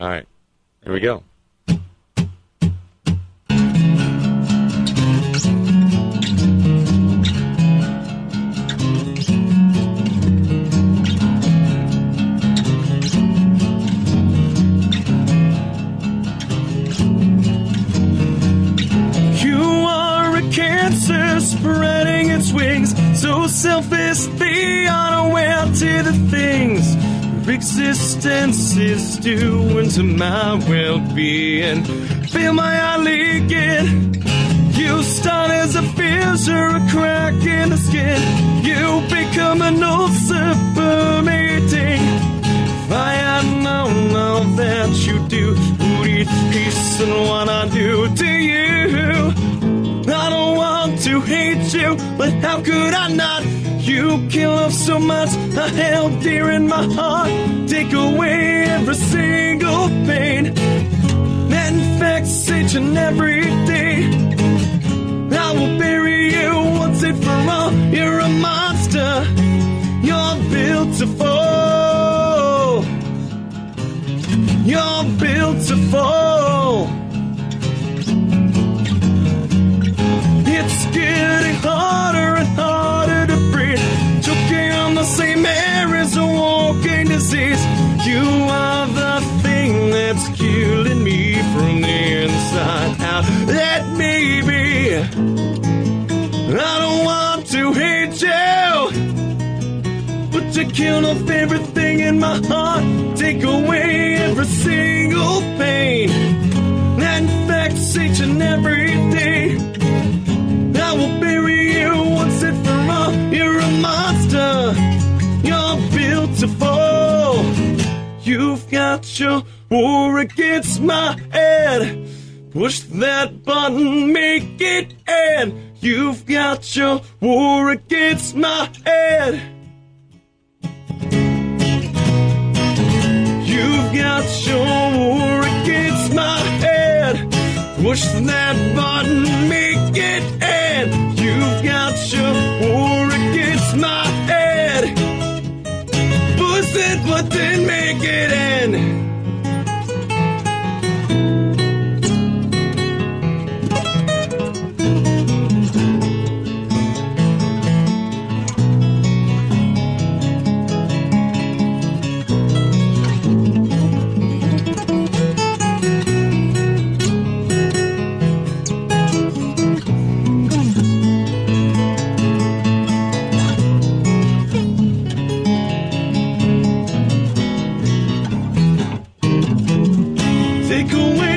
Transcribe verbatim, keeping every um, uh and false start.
All right. Here we go. Spreading its wings, so selfishly unaware to the things your existence is doing to my well-being. Feel my eye leaking. You start as a fissure, a crack in the skin. You become an ulcer permeating. If I had known all that you do, would eat peace and what I do to you. I don't want to hate you, but how could I not? You kill off so much I held dear in my heart. Take away every single pain. Infects each and every day. I will bury you once and for all. You're a monster. You're built to fall. You're built to fall. It's getting harder and harder to breathe. Choking on the same air as a walking disease. You are the thing that's killing me from the inside out. Let me be. I don't want to hate you, but you kill off everything in my heart. Take away every single pain. That infects each and every day. I will bury you once and for all. You're a monster. You're built to fall. You've got your war against my head. Push that button, make it end. You've got your war against my head. You've got your war against my head. Push that button, make it end. You've got your war against my head. Push that button, make it end. Take away